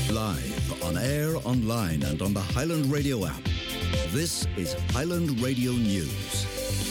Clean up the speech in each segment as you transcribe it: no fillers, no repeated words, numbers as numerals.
Live, on air, online and on the Highland Radio app. This is Highland Radio News.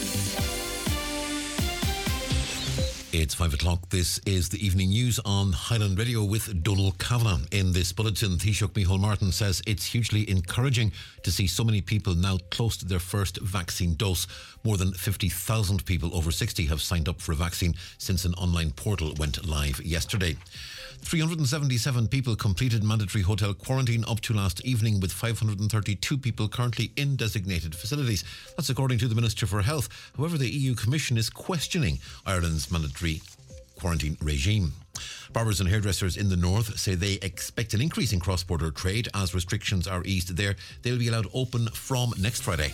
It's 5 o'clock. This is the evening news on Highland Radio with Donal Kavanagh. In this bulletin, Taoiseach Micheál Martin says it's hugely encouraging to see so many people now close to their first vaccine dose. More than 50,000 people over 60 have signed up for a vaccine since an online portal went live yesterday. 377 people completed mandatory hotel quarantine up to last evening, with 532 people currently in designated facilities. That's according to the Minister for Health. However, the EU Commission is questioning Ireland's mandatory quarantine regime. Barbers and hairdressers in the north say they expect an increase in cross-border trade as restrictions are eased there. They'll be allowed open from next Friday.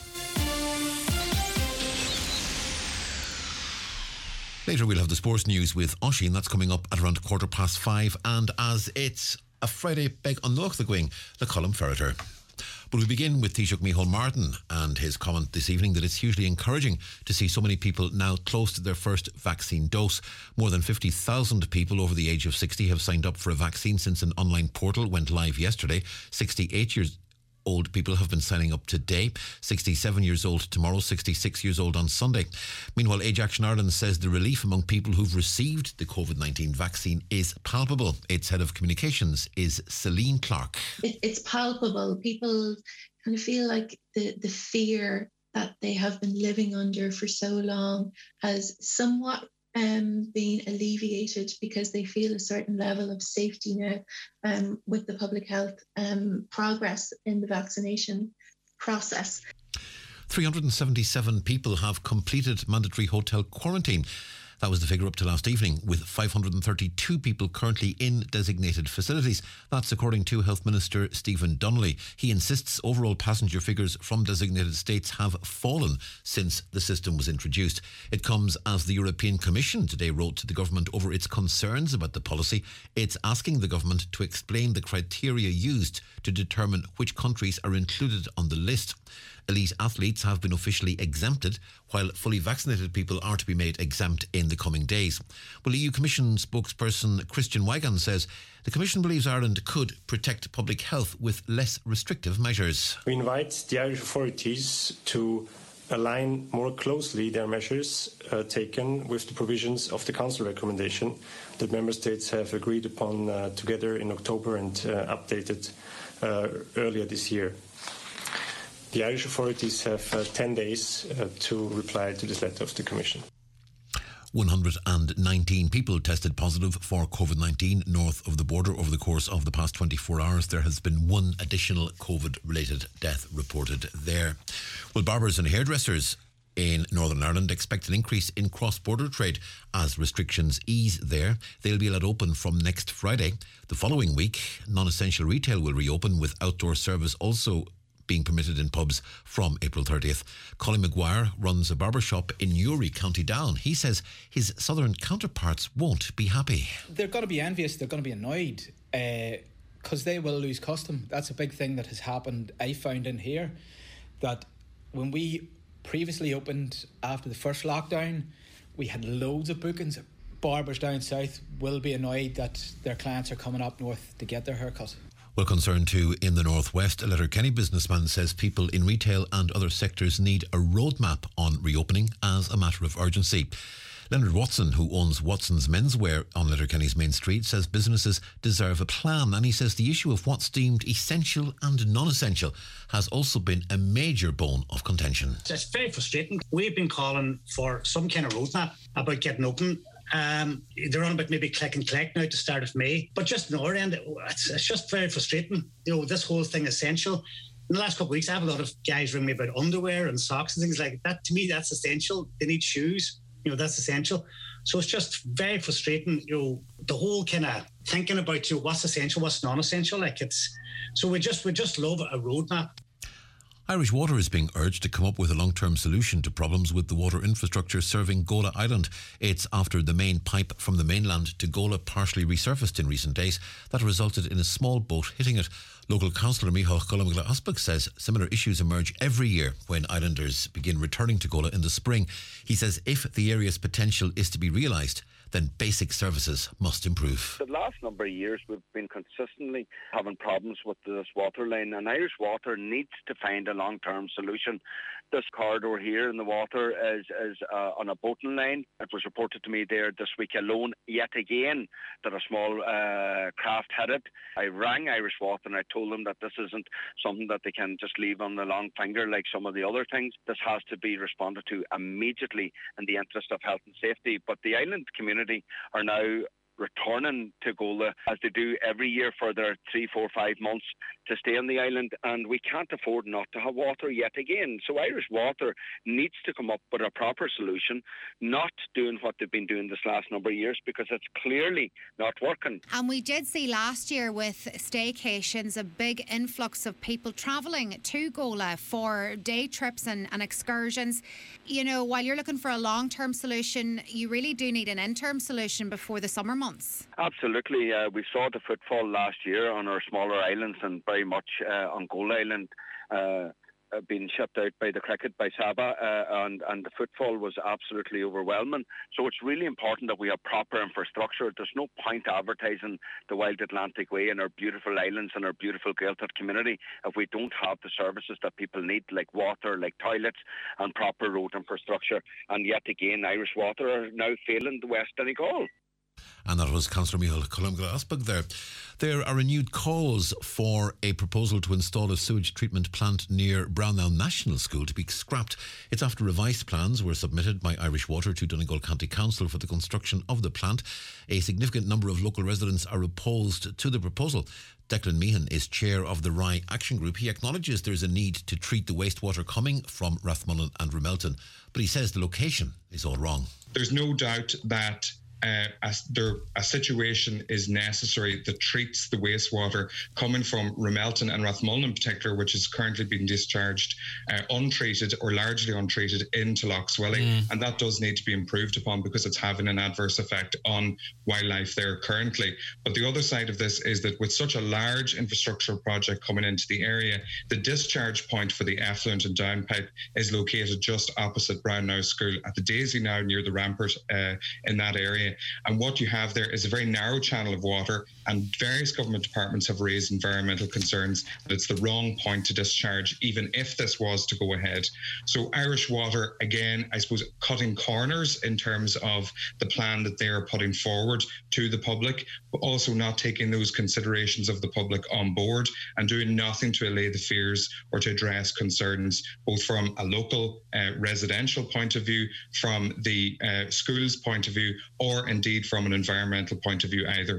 Later we'll have the sports news with Oisín. That's coming up at around 5:15. And as it's a Friday beg on Loch the Gwing, the column ferreter. But we begin with Taoiseach Micheál Martin and his comment this evening that it's hugely encouraging to see so many people now close to their first vaccine dose. More than 50,000 people over the age of 60 have signed up for a vaccine since an online portal went live yesterday. 68-year-old people have been signing up today, 67 years old tomorrow, 66 years old on Sunday. Meanwhile, Age Action Ireland says the relief among people who've received the COVID-19 vaccine is palpable. Its head of communications is Celine Clark. It's palpable. People kind of feel like the fear that they have been living under for so long has somewhat being alleviated, because they feel a certain level of safety now with the public health progress in the vaccination process. 377 people have completed mandatory hotel quarantine. That was the figure up to last evening, with 532 people currently in designated facilities. That's according to Health Minister Stephen Donnelly. He insists overall passenger figures from designated states have fallen since the system was introduced. It comes as the European Commission today wrote to the government over its concerns about the policy. It's asking the government to explain the criteria used to determine which countries are included on the list. Elite athletes have been officially exempted, while fully vaccinated people are to be made exempt in the coming days. Well, EU Commission spokesperson Christian Wigan says the Commission believes Ireland could protect public health with less restrictive measures. We invite the Irish authorities to align more closely their measures taken with the provisions of the Council recommendation that Member States have agreed upon together in October and updated earlier this year. The Irish authorities have 10 days to reply to this letter of the Commission. 119 people tested positive for COVID-19 north of the border over the course of the past 24 hours. There has been one additional COVID-related death reported there. Well, barbers and hairdressers in Northern Ireland expect an increase in cross-border trade as restrictions ease there. They'll be allowed open from next Friday. The following week, non-essential retail will reopen, with outdoor service also being permitted in pubs from April 30th. Colin Maguire runs a barber shop in Newry, County Down. He says his southern counterparts won't be happy. They're going to be envious, they're going to be annoyed, because they will lose custom. That's a big thing that has happened, I found in here, that when we previously opened after the first lockdown, we had loads of bookings. Barbers down south will be annoyed that their clients are coming up north to get their haircut. Well, concerned too in the northwest, a Letterkenny businessman says people in retail and other sectors need a roadmap on reopening as a matter of urgency. Leonard Watson, who owns Watson's Menswear on Letterkenny's main street, says businesses deserve a plan, and he says the issue of what's deemed essential and non-essential has also been a major bone of contention. It's very frustrating. We've been calling for some kind of roadmap about getting open. They're on about maybe click and collect now to start of May, but just on our end, it's just very frustrating. You know, this whole thing essential. In the last couple of weeks, I have a lot of guys ring me about underwear and socks and things like that. To me, that's essential. They need shoes. You know, that's essential. So it's just very frustrating. You know, the whole kind of thinking about what's essential, what's non-essential. So we just love a roadmap. Irish Water is being urged to come up with a long-term solution to problems with the water infrastructure serving Gola Island. It's after the main pipe from the mainland to Gola partially resurfaced in recent days that resulted in a small boat hitting it. Local councillor Micheál Cullimagla says similar issues emerge every year when islanders begin returning to Gola in the spring. He says if the area's potential is to be realised, then basic services must improve. The last number of years we've been consistently having problems with this water line, and Irish Water needs to find a long-term solution. This corridor here in the water is on a boating line. It was reported to me there this week alone, yet again, that a small craft hit it. I rang Irish Water and I told them that this isn't something that they can just leave on the long finger like some of the other things. This has to be responded to immediately in the interest of health and safety. But the island community are now returning to Gola as they do every year for their 3, 4, 5 months to stay on the island, and we can't afford not to have water yet again. So Irish Water needs to come up with a proper solution, not doing what they've been doing this last number of years, because it's clearly not working. And we did see last year with staycations a big influx of people travelling to Gola for day trips and excursions. You know, while you're looking for a long-term solution, you really do need an interim solution before the summer months. Absolutely. We saw the footfall last year on our smaller islands, and very much on Gola Island being shipped out by the cricket by Saba, and the footfall was absolutely overwhelming. So it's really important that we have proper infrastructure. There's no point advertising the Wild Atlantic Way and our beautiful islands and our beautiful Gaeltacht community if we don't have the services that people need, like water, like toilets and proper road infrastructure. And yet again, Irish Water are now failing the West Donegal. And that was Councillor Micheál Column-Glassbach there. There are renewed calls for a proposal to install a sewage treatment plant near Brownlow National School to be scrapped. It's after revised plans were submitted by Irish Water to Donegal County Council for the construction of the plant. A significant number of local residents are opposed to the proposal. Declan Meehan is chair of the Rye Action Group. He acknowledges there's a need to treat the wastewater coming from Rathmullen and Ramelton, but he says the location is all wrong. There's no doubt that a situation is necessary that treats the wastewater coming from Ramelton and Rathmullen in particular, which is currently being discharged untreated or largely untreated into Lough Swilly. And that does need to be improved upon because it's having an adverse effect on wildlife there currently. But the other side of this is that with such a large infrastructure project coming into the area, the discharge point for the effluent and downpipe is located just opposite Brownlow School at the Daisy now near the Rampart in that area. And what you have there is a very narrow channel of water, and various government departments have raised environmental concerns that it's the wrong point to discharge, even if this was to go ahead. So Irish Water, again, I suppose, cutting corners in terms of the plan that they are putting forward to the public, but also not taking those considerations of the public on board and doing nothing to allay the fears or to address concerns, both from a local residential point of view, from the school's point of view, or indeed from an environmental point of view either.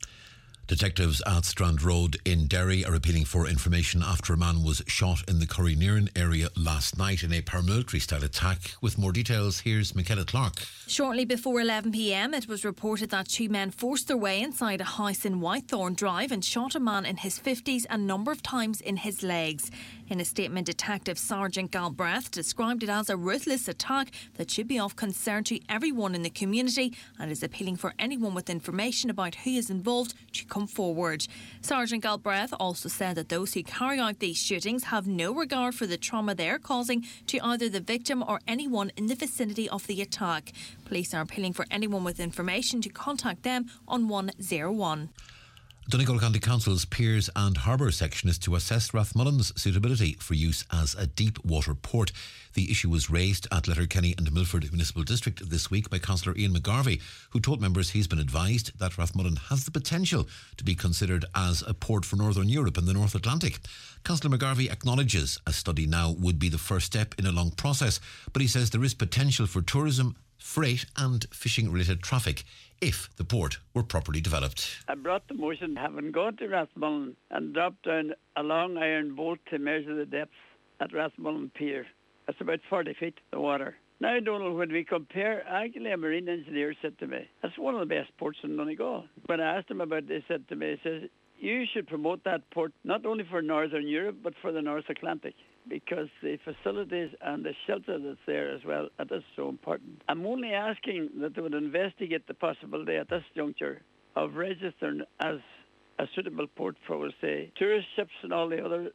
Detectives at Strand Road in Derry are appealing for information after a man was shot in the Currynearin area last night in a paramilitary-style attack. With more details, here's Michaela Clark. Shortly before 11 p.m, it was reported that two men forced their way inside a house in Whitethorn Drive and shot a man in his 50s a number of times in his legs. In a statement, Detective Sergeant Galbraith described it as a ruthless attack that should be of concern to everyone in the community and is appealing for anyone with information about who is involved to come forward. Sergeant Galbraith also said that those who carry out these shootings have no regard for the trauma they are causing to either the victim or anyone in the vicinity of the attack. Police are appealing for anyone with information to contact them on 101. Donegal County Council's Piers and Harbour section is to assess Rathmullen's suitability for use as a deep water port. The issue was raised at Letterkenny and Milford Municipal District this week by Councillor Ian McGarvey, who told members he's been advised that Rathmullen has the potential to be considered as a port for Northern Europe and the North Atlantic. Councillor McGarvey acknowledges a study now would be the first step in a long process, but he says there is potential for tourism, freight and fishing-related traffic if the port were properly developed. I brought the motion having gone to Rathmullen and dropped down a long iron bolt to measure the depth at Rathmullen Pier. That's about 40 feet, the water. Now, Donald, when we compare, actually a marine engineer said to me, that's one of the best ports in Donegal. When I asked him about this, he said to me, he says, you should promote that port not only for Northern Europe, but for the North Atlantic, because the facilities and the shelter that's there as well, that is so important. I'm only asking that they would investigate the possibility at this juncture of registering as a suitable port for, say, tourist ships and all the other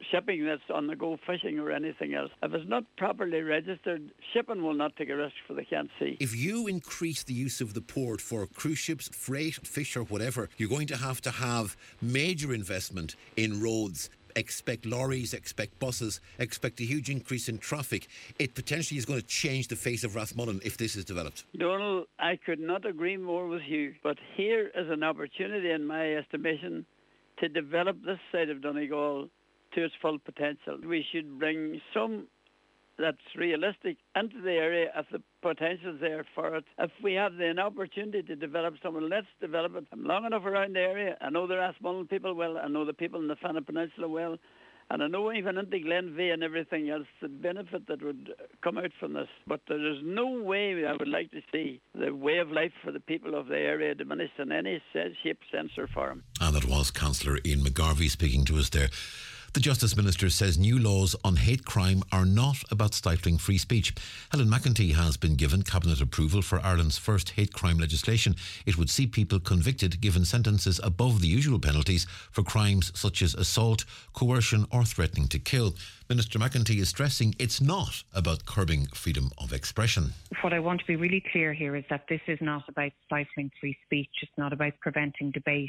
shipping that's on the go, fishing or anything else. If it's not properly registered, shipping will not take a risk for they can't see. If you increase the use of the port for cruise ships, freight, fish or whatever, you're going to have major investment in roads. Expect lorries, expect buses, expect a huge increase in traffic. It potentially is going to change the face of Rathmullen if this is developed. Donald, I could not agree more with you, but here is an opportunity in my estimation to develop this side of Donegal to its full potential. We should bring some that's realistic into the area if the potential's there for it. If we have an opportunity to develop someone, let's develop it. I'm long enough around the area. I know the Rathmullen people well. I know the people in the Fana Peninsula well. And I know even into Glenveigh and everything else, the benefit that would come out from this. But there is no way I would like to see the way of life for the people of the area diminished in any shape, sense or form. And that was Councillor Ian McGarvey speaking to us there. The Justice Minister says new laws on hate crime are not about stifling free speech. Helen McEntee has been given Cabinet approval for Ireland's first hate crime legislation. It would see people convicted given sentences above the usual penalties for crimes such as assault, coercion or threatening to kill. Minister McEntee is stressing it's not about curbing freedom of expression. What I want to be really clear here is that this is not about stifling free speech. It's not about preventing debate.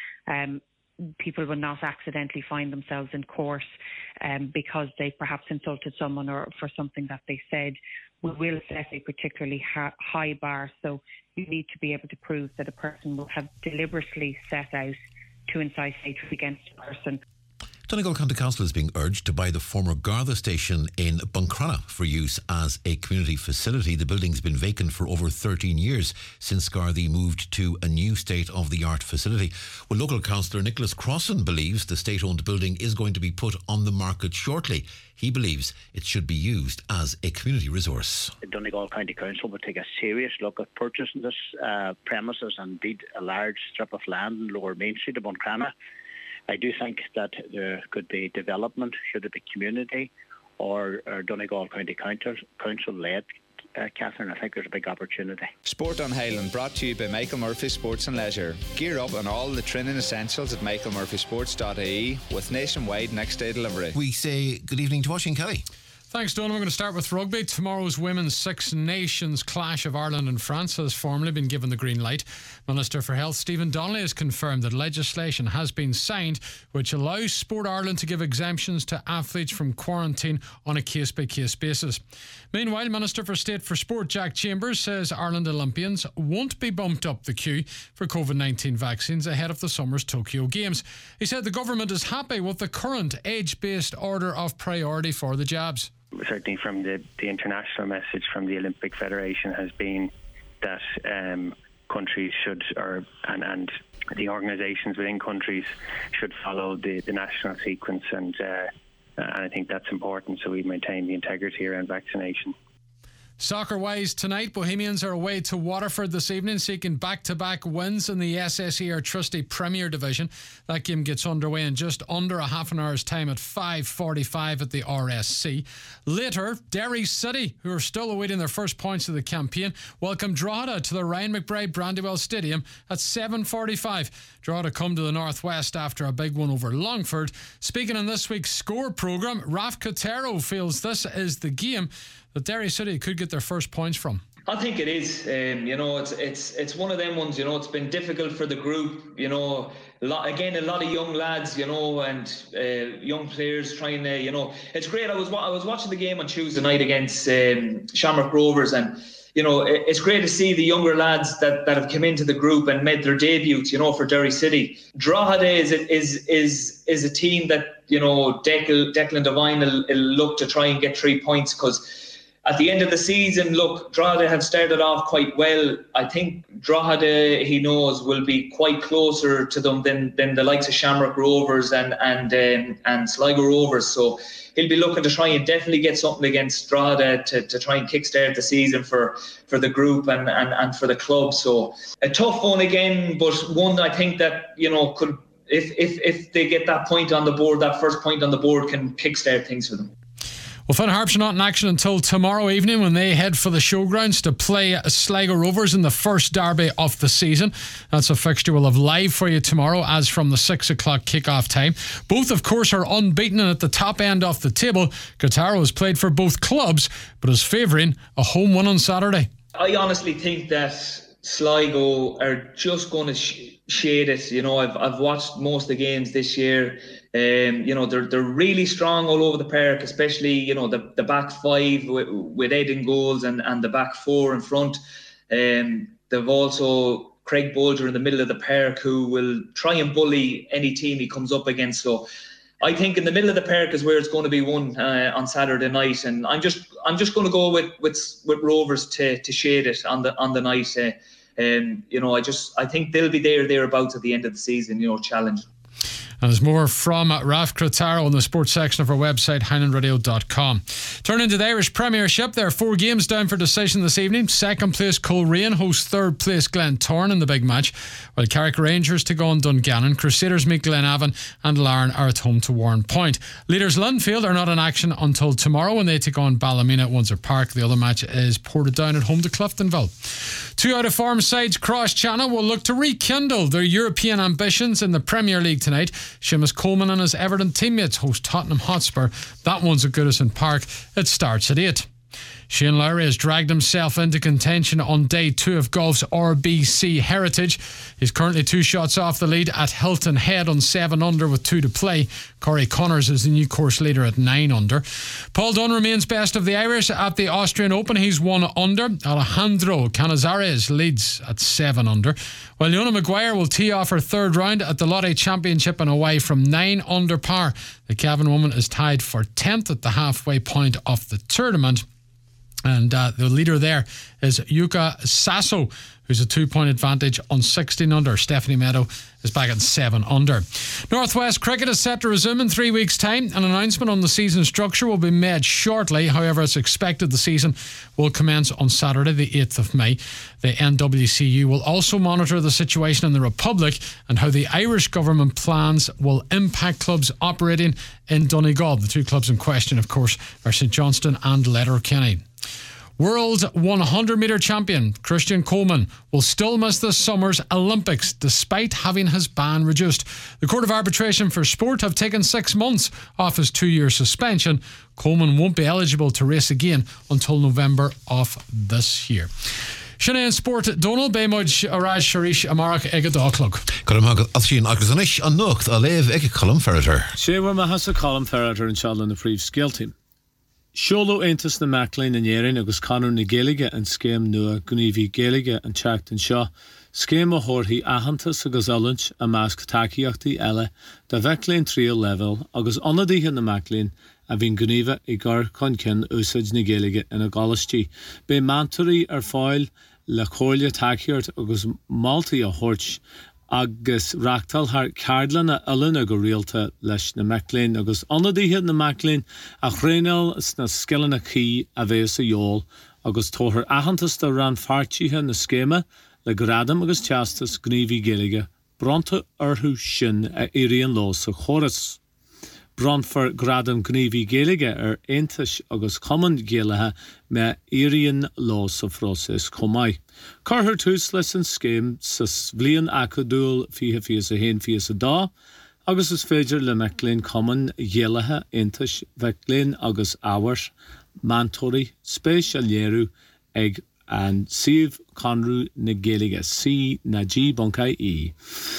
People will not accidentally find themselves in court because they perhaps insulted someone or for something that they said. We will set a particularly high bar, so you need to be able to prove that a person will have deliberately set out to incite hatred against a person. Donegal County Council is being urged to buy the former Garda station in Buncrana for use as a community facility. The building's been vacant for over 13 years since Gardaí moved to a new state-of-the-art facility. Well, local councillor Nicholas Crossan believes the state-owned building is going to be put on the market shortly. He believes it should be used as a community resource. The Donegal County Council would take a serious look at purchasing this premises and indeed a large strip of land in Lower Main Street of Buncrana. I do think that there could be development, should it be community or Donegal County Council-led. Catherine, I think there's a big opportunity. Sport on Highland brought to you by Michael Murphy Sports and Leisure. Gear up on all the training essentials at michaelmurphysports.ie with nationwide next day delivery. We say good evening to Oisin Kelly. Thanks, Donald. We're going to start with rugby. Tomorrow's Women's Six Nations clash of Ireland and France has formally been given the green light. Minister for Health Stephen Donnelly has confirmed that legislation has been signed which allows Sport Ireland to give exemptions to athletes from quarantine on a case-by-case basis. Meanwhile, Minister for State for Sport Jack Chambers says Ireland Olympians won't be bumped up the queue for COVID-19 vaccines ahead of the summer's Tokyo Games. He said the government is happy with the current age-based order of priority for the jabs. Certainly from the international message from the Olympic Federation has been that countries should, and the organisations within countries should follow the national sequence, and I think that's important so we maintain the integrity around vaccination. Soccer-wise tonight, Bohemians are away to Waterford this evening, seeking back-to-back wins in the SSE Airtrusty Premier Division. That game gets underway in just under a half an hour's time at 5:45 at the RSC. Later, Derry City, who are still awaiting their first points of the campaign, welcome Drogheda to the Ryan McBride Brandywell Stadium at 7:45. Drogheda come to the northwest after a big one over Longford. Speaking in this week's Score programme, Raf Cotero feels this is the game that Derry City could get their first points from. I think it is. It's one of them ones. It's been difficult for the group. A lot of young lads. And young players trying to. It's great. I was watching the game on Tuesday night against Shamrock Rovers, and it's great to see the younger lads that have come into the group and made their debuts. For Derry City, Drogheda is a team that Declan Devine will look to try and get 3 points because. At the end of the season, look, Drogheda have started off quite well. I think Drogheda, he knows, will be quite closer to them than the likes of Shamrock Rovers and Sligo Rovers. So he'll be looking to try and definitely get something against Drogheda to try and kickstart the season for the group and for the club. So a tough one again, but one I think that could, if they get that point on the board, that first point on the board, can kickstart things for them. Well, Finn Harps are not in action until tomorrow evening when they head for the showgrounds to play Sligo Rovers in the first derby of the season. That's a fixture we'll have live for you tomorrow as from the 6 o'clock kick-off time. Both, of course, are unbeaten and at the top end of the table. Kotaro has played for both clubs, but is favouring a home win on Saturday. I honestly think that Sligo are just going to shade it. You know, I've watched most of the games this year. You know, they're really strong all over the park, especially, you know, the back five with Ed in goals and the back four in front. They've also Craig Bolger in the middle of the park who will try and bully any team he comes up against. So I think in the middle of the park is where it's going to be won on Saturday night, and I'm just going to go with Rovers to shade it on the night. You know, I think they'll be thereabouts at the end of the season. You know, challenging. And there's more from Ralph Kotaro on the sports section of our website, highlandradio.com. Turning to the Irish Premiership, there are 4 games down for decision this evening. Second place Coleraine hosts third place Glentoran in the big match, while Carrick Rangers take on Dungannon. Crusaders meet Glenavon and Larne are at home to Warrenpoint. Leaders Linfield are not in action until tomorrow when they take on Ballymena at Windsor Park. The other match is Portadown at home to Cliftonville. 2 out-of-form sides Cross Channel will look to rekindle their European ambitions in the Premier League tonight. Seamus Coleman and his Everton teammates host Tottenham Hotspur. That one's at Goodison Park. It starts at 8. Shane Lowry has dragged himself into contention on day 2 of golf's RBC Heritage. He's currently 2 shots off the lead at Hilton Head on 7 under with 2 to play. Corey Connors is the new course leader at 9 under. Paul Dunne remains best of the Irish at the Austrian Open. He's 1 under. Alejandro Canizares leads at 7 under. While Leona Maguire will tee off her 3rd round at the Lotte Championship and away from 9 under par. The Cavan woman is tied for 10th at the halfway point of the tournament. And the leader there is Yuka Sasso, who's a 2-point advantage on 16 under. Stephanie Meadow is back at 7 under. Northwest Cricket is set to resume in 3 weeks' time. An announcement on the season structure will be made shortly. However, it's expected the season will commence on Saturday, the 8th of May. The NWCU will also monitor the situation in the Republic and how the Irish government plans will impact clubs operating in Donegal. The 2 clubs in question, of course, are St Johnstone and Letterkenny. World 100-metre champion Christian Coleman will still miss this summer's Olympics despite having his ban reduced. The Court of Arbitration for Sport have taken 6 months off his 2-year suspension. Coleman won't be eligible to race again until November of this year. Sinead Sport Donald Bemuj Araj Sharish Amarak Ega Dachlog. Column Alchin Agazanish and Nocht Alev Ega Column Ferreter. Shewer Mahasa Column Ferreter and Charlotte the Free Skill Team. Sholo Aintus na Maclean and Yerin agus Conor na Gaelige and Scam Nua Gunivi Gaelige and Chacton Shaw. Scam a Horthi Ahantas agus Ulunch a Mask Takiachti Ella da Veclean Trio level agus Onadi in the Maclean a Vin Guniva Igar Conkin Usage na Gaelige and a Golisti. Be Manturi foil La Corlia Takiart agus Malti a Horch agus Rachtal har Cardlan a Ulun a go realta leis na Maclean agus Onadi na Maclean a Chrenel na Skillan a Key a Veus a Yol agus Toher Ahantas da ran Farchiha na Skema le Gradam agus Chastas Gnivi Gaelige Bronta Urhu Shin a Irian Los a Chorus Bronfer Gradam Gnivi Gaelige Aintish agus Common Gaelaha me Irian Los of Roses Comai. Carher Tusles and Skame sus Vlian Akadul Fiha Fias a Hain Fias a Da agus is Fager le Maclean Common Gaelaha Aintish Veclean agus Hours Mantori Special Yeru Egg and Siv Conru na Gaelige C na G Bunkai E.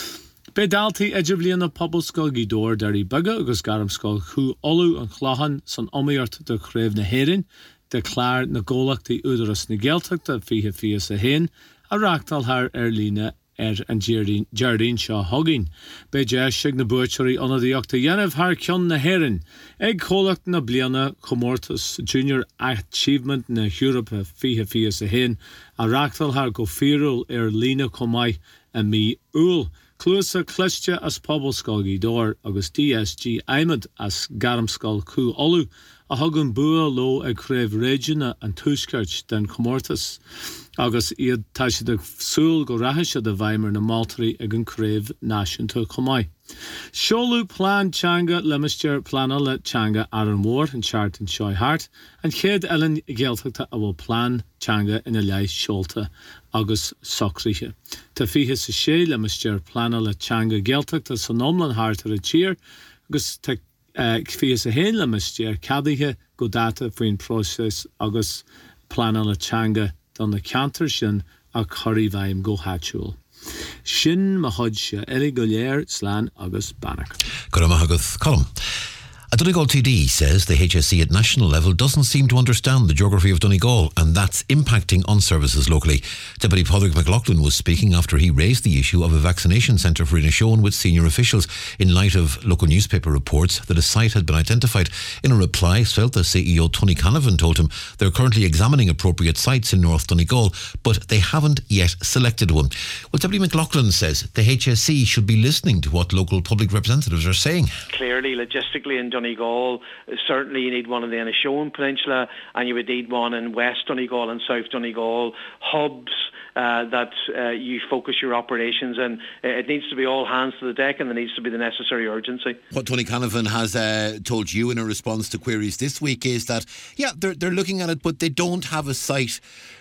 Bedalti Ejiblian of Pobbleskull Gidor Derry Bugga agus Garamskull Hu Olu and Clahan son Omiart de Crave na Herin declared na Golak the Uderus na Geltuk the Fiha Fias a Hain a Rachtal har Erlina and Jardine Shaw Hugging. Beja Shig na Butchery on the Octayanev har Kyon na Herin. Egg Kolak na Bliana Comortus Junior Achievement na Europe Fiha Fias a Hain a Rachtal har Gofirul Erlina Comai and me Ul. Clusa Klistja as Pobbleskull Dor agus DSG Aimad as Garamskull Ku Olu a Hugan Bua Lo a Crave Regina and Tuskirch den Comortus agus iad taishe de Sul go Rahisha de Weimer na Maltri ag an Crave Nation to Comai. Sholu Plan Changa Lemister Planala Changa Aaron Ward and Charlton Shoy Hart and Kid Ellen Geltakta will plan Changa in a Lai Sholta August Socriche. Tafiha Sashay Lemister Planala Changa Geltakta Sonomlan Hart a cheer August Kfias a Hain Lemister Kadihe Godata Freen Process August Planala Changa Don the Cantershin a Curry Vaim Go Hatchul. Shin Mahudja Eli Golier Slan August Bannock. Good column. A Donegal TD says the HSE at national level doesn't seem to understand the geography of Donegal, and that's impacting on services locally. Deputy Padraig McLaughlin was speaking after he raised the issue of a vaccination centre for Inishowen with senior officials in light of local newspaper reports that a site had been identified. In a reply, Svelta CEO Tony Canavan told him they're currently examining appropriate sites in North Donegal, but they haven't yet selected one. Well, Deputy McLaughlin says the HSE should be listening to what local public representatives are saying. Clearly, logistically in Donegal, certainly you need one in the Inishowen Peninsula, and you would need one in West Donegal and South Donegal, hubs that you focus your operations in. It needs to be all hands to the deck, and there needs to be the necessary urgency. What Tony Canavan has told you in a response to queries this week is that, yeah, they're looking at it, but they don't have a site.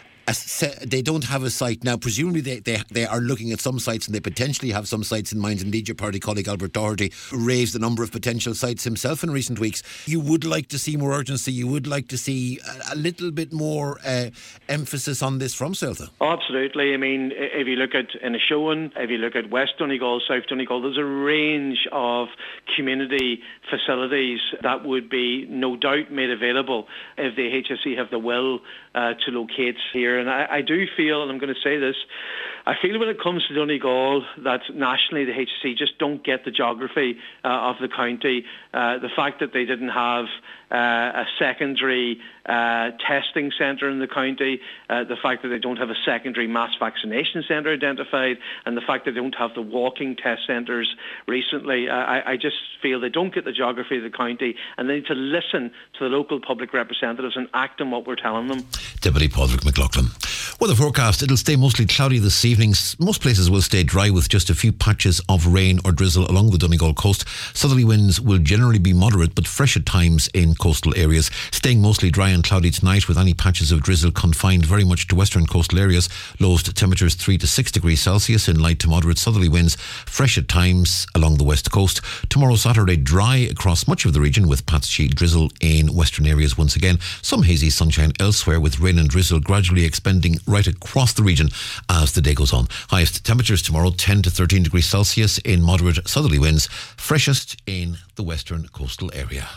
They don't have a site now. Presumably they are looking at some sites, and they potentially have some sites in mind. Indeed, your party colleague Albert Doherty raised a number of potential sites himself in recent weeks. You would like to see more urgency. You would like to see a little bit more emphasis on this from Svelta. Oh, absolutely. I mean, if you look at Inishowen, if you look at West Donegal, South Donegal, there's a range of community facilities that would be no doubt made available if the HSE have the will to locate here. And I do feel, and I'm going to say this, I feel when it comes to Donegal that nationally the HSE just don't get the geography of the county. The fact that they didn't have a secondary testing centre in the county, the fact that they don't have a secondary mass vaccination centre identified, and the fact that they don't have the walking test centres recently, I just feel they don't get the geography of the county, and they need to listen to the local public representatives and act on what we're telling them. Deputy Padraig McLaughlin. Weather forecast, it'll stay mostly cloudy this evening. Most places will stay dry with just a few patches of rain or drizzle along the Donegal coast. Southerly winds will generally be moderate but fresh at times in coastal areas. Staying mostly dry and cloudy tonight with any patches of drizzle confined very much to western coastal areas. Lowest temperatures 3 to 6 degrees Celsius in light to moderate southerly winds. Fresh at times along the west coast. Tomorrow Saturday dry across much of the region with patchy drizzle in western areas once again. Some hazy sunshine elsewhere with rain and drizzle gradually expanding right across the region as the day goes on. Highest temperatures tomorrow 10 to 13 degrees Celsius in moderate southerly winds. Freshest in the western coastal area.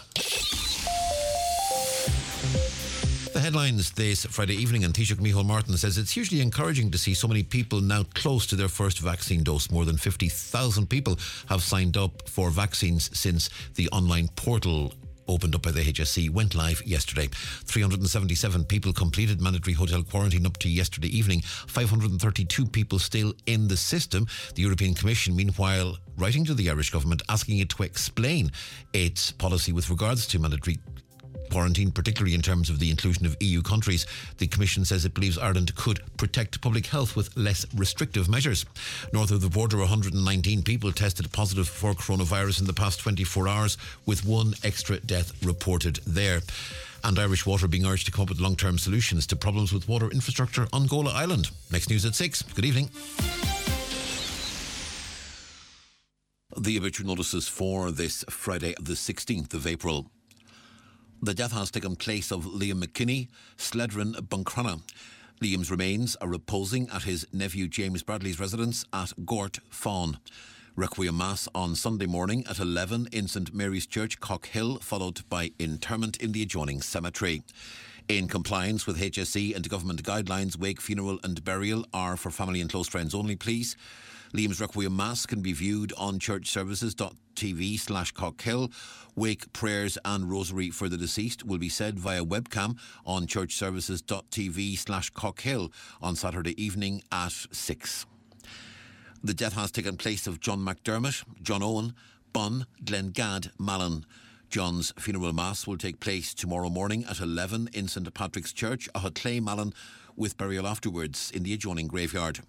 The headlines this Friday evening, and Taoiseach Micheál Martin says it's hugely encouraging to see so many people now close to their first vaccine dose. More than 50,000 people have signed up for vaccines since the online portal opened up by the HSE went live yesterday. 377 people completed mandatory hotel quarantine up to yesterday evening. 532 people still in the system. The European Commission, meanwhile, writing to the Irish government asking it to explain its policy with regards to mandatory quarantine, particularly in terms of the inclusion of EU countries. The Commission says it believes Ireland could protect public health with less restrictive measures. North of the border, 119 people tested positive for coronavirus in the past 24 hours, with one extra death reported there. And Irish Water being urged to come up with long-term solutions to problems with water infrastructure on Gola Island. Next news at 6. Good evening. The obituary notices for this Friday, the 16th of April. The death has taken place of Liam McKinney, Sledrin Buncrana. Liam's remains are reposing at his nephew James Bradley's residence at Gort Fawn. Requiem Mass on Sunday morning at 11 in St Mary's Church, Cockhill, followed by interment in the adjoining cemetery. In compliance with HSE and government guidelines, wake, funeral and burial are for family and close friends only, please. Liam's Requiem Mass can be viewed on churchservices.tv/Cockhill. Wake, prayers and rosary for the deceased will be said via webcam on churchservices.tv/Cockhill on Saturday evening at 6. The death has taken place of John McDermott, John Owen, Bunn, Glengad, Mallon. John's funeral mass will take place tomorrow morning at 11 in St Patrick's Church, Ahoclay, Mallon, with burial afterwards in the adjoining graveyard.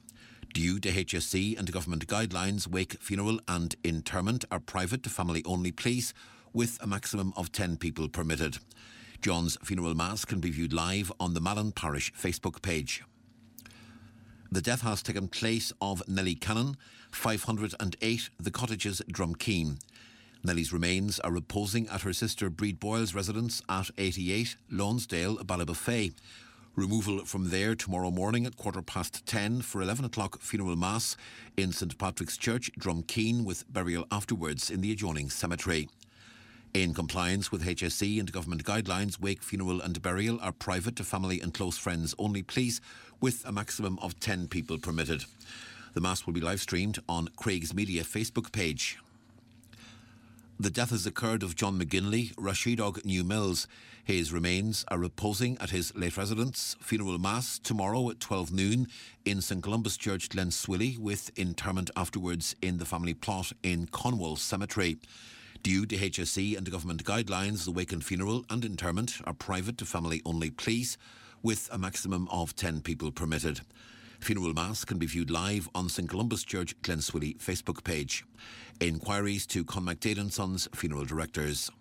Due to HSE and government guidelines, wake, funeral and interment are private to family only, please, with a maximum of 10 people permitted. John's funeral mass can be viewed live on the Malin Parish Facebook page. The death has taken place of Nellie Cannon, 508 The Cottages, Drumkeen. Nellie's remains are reposing at her sister Breed Boyle's residence at 88 Lonsdale, Ballybuffet. Removal from there tomorrow morning at 10:15 for 11 o'clock funeral mass in St Patrick's Church, Drumkeen, with burial afterwards in the adjoining cemetery. In compliance with HSE and government guidelines, wake, funeral and burial are private to family and close friends only, please, with a maximum of 10 people permitted. The mass will be live streamed on Craig's Media Facebook page. The death has occurred of John McGinley, Rashidog, New Mills. His remains are reposing at his late residence. Funeral mass tomorrow at 12 noon in St Columba's Church, Glenswilly, with interment afterwards in the family plot in Conwell Cemetery. Due to HSE and government guidelines, the wake and funeral and interment are private to family only, please, with a maximum of 10 people permitted. Funeral mass can be viewed live on St Columba's Church, Glenswilly Facebook page. Inquiries to Con McDade & Sons Funeral Directors.